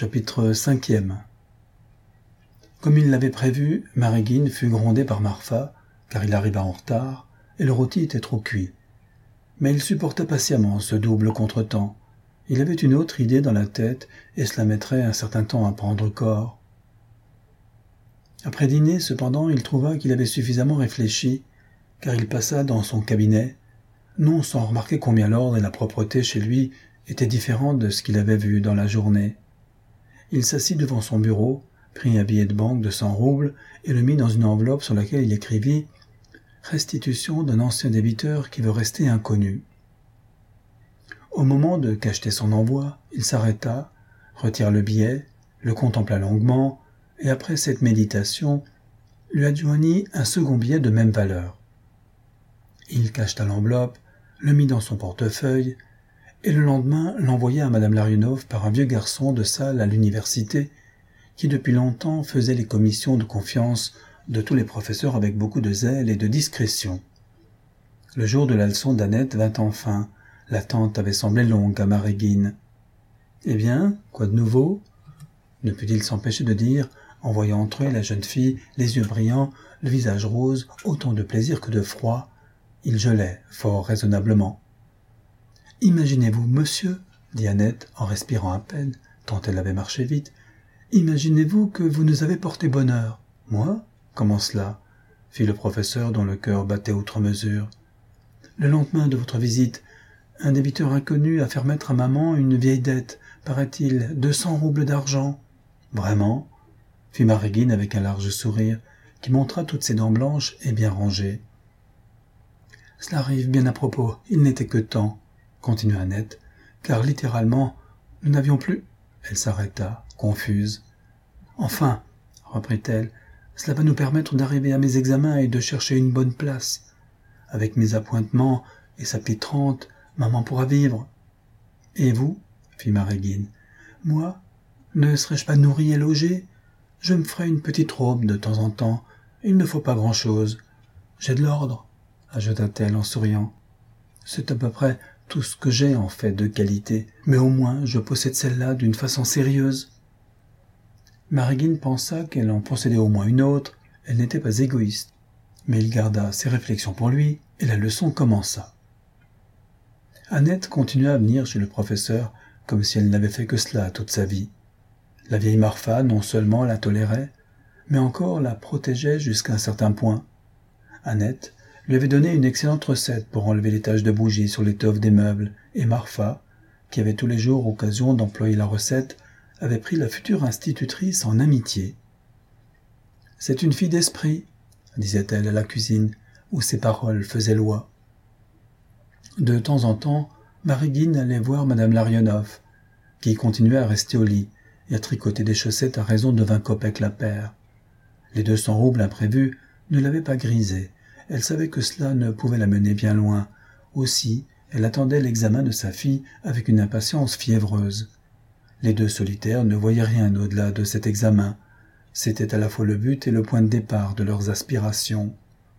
Chapitre 5e. Comme il l'avait prévu, Maregin fut grondé par Marfa, car il arriva en retard, et le rôti était trop cuit. Mais il supporta patiemment ce double contretemps. Il avait une autre idée dans la tête, et cela mettrait un certain temps à prendre corps. Après dîner, cependant, il trouva qu'il avait suffisamment réfléchi, car il passa dans son cabinet, non sans remarquer combien l'ordre et la propreté chez lui étaient différents de ce qu'il avait vu dans la journée. Il s'assit devant son bureau, prit un billet de banque de 100 roubles et le mit dans une enveloppe sur laquelle il écrivit « Restitution d'un ancien débiteur qui veut rester inconnu ». Au moment de cacheter son envoi, il s'arrêta, retira le billet, le contempla longuement, et après cette méditation, lui adjoignit un second billet de même valeur. Il cacheta l'enveloppe, le mit dans son portefeuille, et le lendemain l'envoya à Madame Larionov par un vieux garçon de salle à l'université qui depuis longtemps faisait les commissions de confiance de tous les professeurs avec beaucoup de zèle et de discrétion. Le jour de la leçon d'Annette vint enfin. L'attente avait semblé longue à Maregin. « Eh bien, quoi de nouveau ?» ne put-il s'empêcher de dire, en voyant entrer la jeune fille, les yeux brillants, le visage rose, autant de plaisir que de froid. Il gelait fort raisonnablement. « Imaginez-vous, monsieur, dit Annette en respirant à peine, tant elle avait marché vite, imaginez-vous que vous nous avez porté bonheur. Moi ? Comment cela ? Fit le professeur dont le cœur battait outre mesure. Le lendemain de votre visite, un débiteur inconnu a fait remettre à maman une vieille dette, paraît-il, 200 roubles d'argent. Vraiment ? Fit Maregin avec un large sourire, qui montra toutes ses dents blanches et bien rangées. Cela arrive bien à propos, il n'était que temps, continua Annette, car littéralement, nous n'avions plus... Elle s'arrêta, confuse. Enfin, reprit-elle, cela va nous permettre d'arriver à mes examens et de chercher une bonne place. Avec mes appointements et sa petite rente, maman pourra vivre. Et vous, fit Maregin, moi, ne serais-je pas nourrie et logée? Je me ferai une petite robe de temps en temps. Il ne faut pas grand-chose. J'ai de l'ordre, ajouta-t-elle en souriant. C'est à peu près tout ce que j'ai en fait de qualité, mais au moins je possède celle-là d'une façon sérieuse. Maregin pensa qu'elle en possédait au moins une autre, elle n'était pas égoïste, mais il garda ses réflexions pour lui, et la leçon commença. Annette continua à venir chez le professeur comme si elle n'avait fait que cela toute sa vie. La vieille Marfa non seulement la tolérait, mais encore la protégeait jusqu'à un certain point. Annette lui avait donné une excellente recette pour enlever les taches de bougie sur l'étoffe des meubles, et Marfa, qui avait tous les jours occasion d'employer la recette, avait pris la future institutrice en amitié. « C'est une fille d'esprit », disait-elle à la cuisine, où ses paroles faisaient loi. De temps en temps, Maregin allait voir Madame Larionov, qui continuait à rester au lit et à tricoter des chaussettes à raison de 20 kopecks la paire. Les 200 roubles imprévus ne l'avaient pas grisée. Elle savait que cela ne pouvait la mener bien loin. Aussi, elle attendait l'examen de sa fille avec une impatience fiévreuse. Les deux solitaires ne voyaient rien au-delà de cet examen. C'était à la fois le but et le point de départ de leurs aspirations.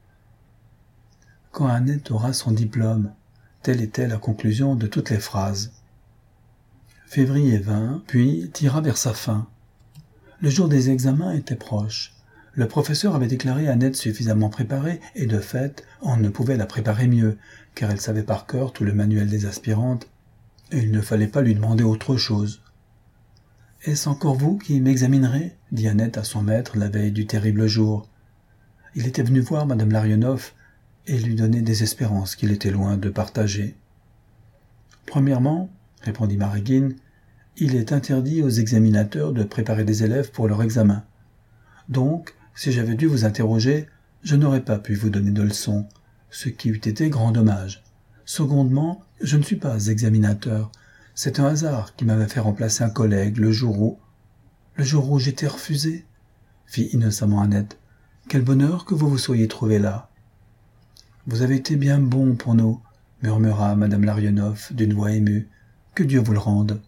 Quand Annette aura son diplôme, telle était la conclusion de toutes les phrases. Février vint, puis tira vers sa fin. Le jour des examens était proche. Le professeur avait déclaré Annette suffisamment préparée, et de fait, on ne pouvait la préparer mieux, car elle savait par cœur tout le manuel des aspirantes, et il ne fallait pas lui demander autre chose. « Est-ce encore vous qui m'examinerez » dit Annette à son maître la veille du terrible jour. Il était venu voir Madame Larionov et lui donner des espérances qu'il était loin de partager. « Premièrement, répondit Maregin, il est interdit aux examinateurs de préparer des élèves pour leur examen. Donc, si j'avais dû vous interroger, je n'aurais pas pu vous donner de leçons, ce qui eût été grand dommage. Secondement, je ne suis pas examinateur. C'est un hasard qui m'avait fait remplacer un collègue le jour où j'étais refusé, fit innocemment Annette. Quel bonheur que vous vous soyez trouvé là. Vous avez été bien bon pour nous, murmura Madame Larionov d'une voix émue. Que Dieu vous le rende.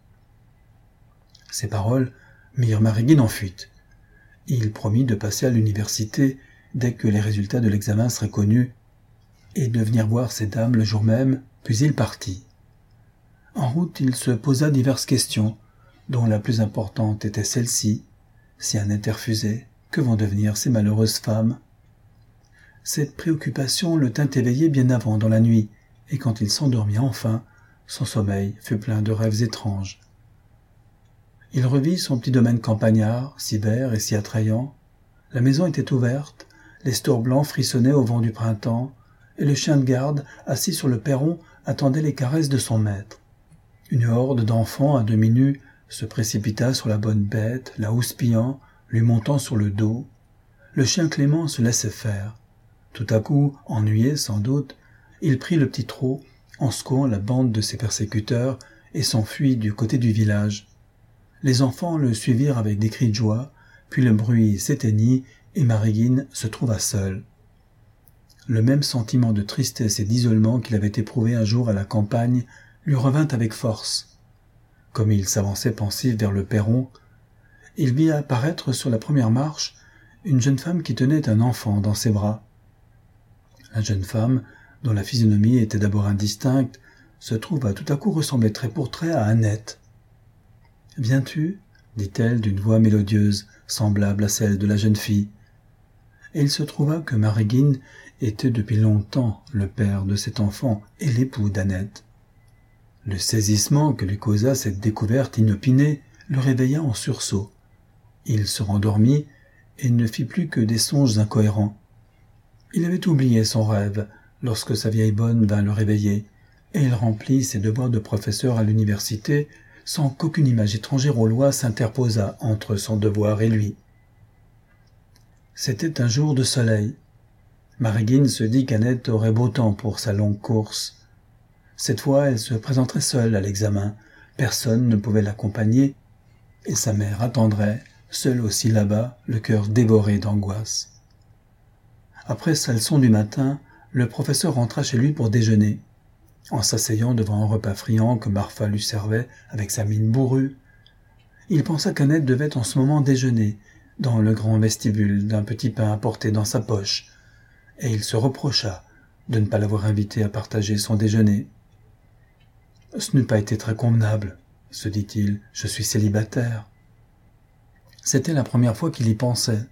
Ces paroles mirent Maregin en fuite. Il promit de passer à l'université dès que les résultats de l'examen seraient connus et de venir voir ces dames le jour même, puis il partit. En route, il se posa diverses questions, dont la plus importante était celle-ci. Si Annette est refusée, que vont devenir ces malheureuses femmes? Cette préoccupation le tint éveillé bien avant dans la nuit, et quand il s'endormit enfin, son sommeil fut plein de rêves étranges. Il revit son petit domaine campagnard, si vert et si attrayant. La maison était ouverte, les stores blancs frissonnaient au vent du printemps, et le chien de garde, assis sur le perron, attendait les caresses de son maître. Une horde d'enfants à demi nus se précipita sur la bonne bête, la houspillant, lui montant sur le dos. Le chien Clément se laissait faire. Tout à coup, ennuyé sans doute, il prit le petit trot, en secouant la bande de ses persécuteurs, et s'enfuit du côté du village. Les enfants le suivirent avec des cris de joie, puis le bruit s'éteignit et Mariguine se trouva seule. Le même sentiment de tristesse et d'isolement qu'il avait éprouvé un jour à la campagne lui revint avec force. Comme il s'avançait pensif vers le perron, il vit apparaître sur la première marche une jeune femme qui tenait un enfant dans ses bras. La jeune femme, dont la physionomie était d'abord indistincte, se trouva tout à coup ressembler trait pour trait à Annette. « Viens-tu » dit-elle d'une voix mélodieuse, semblable à celle de la jeune fille. Et il se trouva que Mariguine était depuis longtemps le père de cet enfant et l'époux d'Annette. Le saisissement que lui causa cette découverte inopinée le réveilla en sursaut. Il se rendormit et ne fit plus que des songes incohérents. Il avait oublié son rêve lorsque sa vieille bonne vint le réveiller, et il remplit ses devoirs de professeur à l'université sans qu'aucune image étrangère aux lois s'interposât entre son devoir et lui. C'était un jour de soleil. Mariguine se dit qu'Annette aurait beau temps pour sa longue course. Cette fois, elle se présenterait seule à l'examen. Personne ne pouvait l'accompagner, et sa mère attendrait, seule aussi là-bas, le cœur dévoré d'angoisse. Après sa leçon du matin, le professeur rentra chez lui pour déjeuner. En s'asseyant devant un repas friand que Marfa lui servait avec sa mine bourrue, il pensa qu'Annette devait en ce moment déjeuner dans le grand vestibule d'un petit pain apporté dans sa poche, et il se reprocha de ne pas l'avoir invitée à partager son déjeuner. « Ce n'eût pas été très convenable, » se dit-il, « je suis célibataire. » C'était la première fois qu'il y pensait.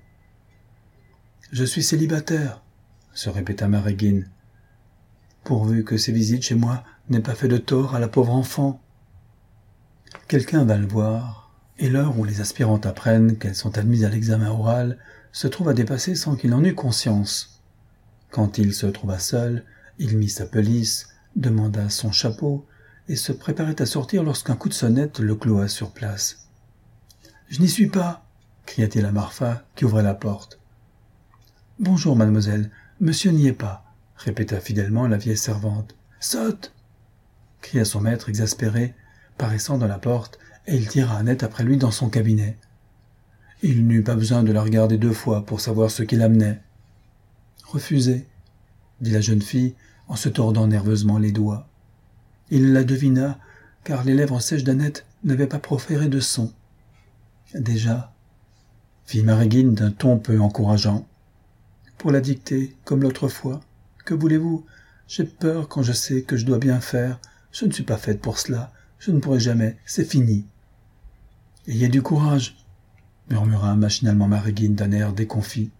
« Je suis célibataire, » se répéta Mariguine. « Pourvu que ces visites chez moi n'aient pas fait de tort à la pauvre enfant. » Quelqu'un va le voir, et l'heure où les aspirantes apprennent qu'elles sont admises à l'examen oral se trouve à dépasser sans qu'il en eût conscience. Quand il se trouva seul, il mit sa pelisse, demanda son chapeau, et se préparait à sortir lorsqu'un coup de sonnette le cloua sur place. « Je n'y suis pas !» cria-t-il à Marfa, qui ouvrait la porte. « Bonjour, mademoiselle, monsieur n'y est pas !» répéta fidèlement la vieille servante. « Saute !» cria son maître exaspéré, paraissant dans la porte, et il tira Annette après lui dans son cabinet. Il n'eut pas besoin de la regarder 2 fois pour savoir ce qui l'amenait. « Refusé !» dit la jeune fille en se tordant nerveusement les doigts. Il la devina, car les lèvres sèches d'Annette n'avaient pas proféré de son. « Déjà ?» fit Mariguine d'un ton peu encourageant. « Pour la dicter, comme l'autre fois. Que voulez-vous? J'ai peur quand je sais que je dois bien faire. Je ne suis pas faite pour cela. Je ne pourrai jamais. C'est fini. »« Ayez du courage, » murmura machinalement Mariguine d'un air déconfit.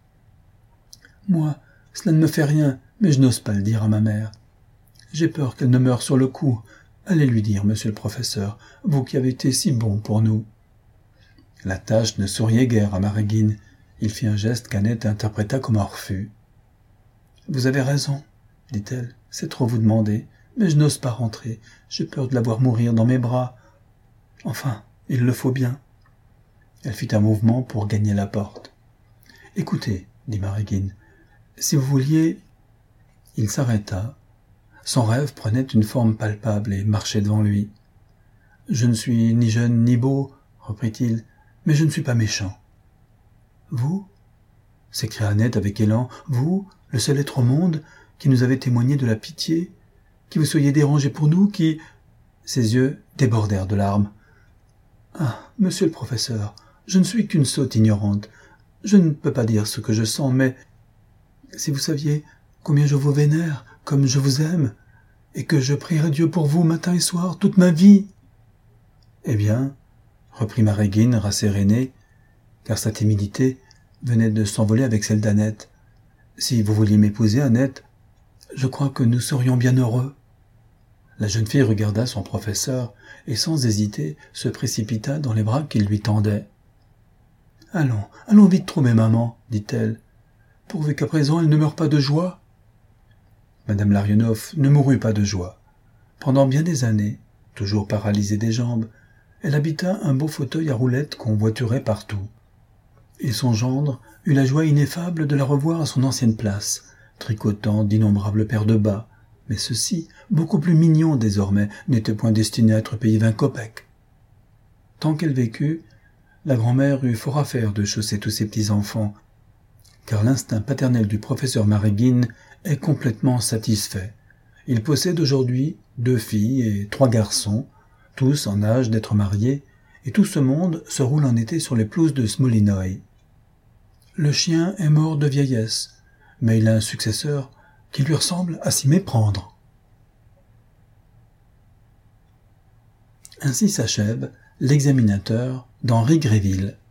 « Moi, cela ne me fait rien, mais je n'ose pas le dire à ma mère. J'ai peur qu'elle ne meure sur le coup. Allez lui dire, monsieur le professeur, vous qui avez été si bon pour nous. » La tâche ne souriait guère à Mariguine. Il fit un geste qu'Annette interpréta comme un refus. « Vous avez raison, » dit-elle, « c'est trop vous demander, mais je n'ose pas rentrer. J'ai peur de la voir mourir dans mes bras. Enfin, il le faut bien. » Elle fit un mouvement pour gagner la porte. « Écoutez, » dit Mariguine, « si vous vouliez... » Il s'arrêta. Son rêve prenait une forme palpable et marchait devant lui. « Je ne suis ni jeune ni beau, » reprit-il, « mais je ne suis pas méchant. »« Vous » s'écria Annette avec élan, « vous, le seul être au monde, qui nous avez témoigné de la pitié, qui vous soyez dérangé pour nous, qui... » Ses yeux débordèrent de larmes. « Ah, monsieur le professeur, je ne suis qu'une sotte ignorante. Je ne peux pas dire ce que je sens, mais... si vous saviez combien je vous vénère, comme je vous aime, et que je prierai Dieu pour vous matin et soir, toute ma vie. » « Eh bien, reprit Maregin, rassérénée, car sa timidité venait de s'envoler avec celle d'Annette. Si vous vouliez m'épouser, Annette, je crois que nous serions bien heureux. La jeune fille regarda son professeur et sans hésiter se précipita dans les bras qu'il lui tendait. « Allons vite trouver maman, dit-elle, pourvu qu'à présent elle ne meure pas de joie. » Madame Larionov ne mourut pas de joie. Pendant bien des années, toujours paralysée des jambes, elle habita un beau fauteuil à roulettes qu'on voiturait partout. Et son gendre eut la joie ineffable de la revoir à son ancienne place, tricotant d'innombrables paires de bas, mais ceux-ci, beaucoup plus mignons désormais, n'étaient point destinés à être payés 20 kopecks. Tant qu'elle vécut, la grand-mère eut fort à faire de chausser tous ses petits-enfants, car l'instinct paternel du professeur Maregin est complètement satisfait. Il possède aujourd'hui 2 filles et 3 garçons, tous en âge d'être mariés, et tout ce monde se roule en été sur les pelouses de Smolinoï. Le chien est mort de vieillesse, mais il a un successeur qui lui ressemble à s'y méprendre. Ainsi s'achève l'examinateur d'Henri Gréville.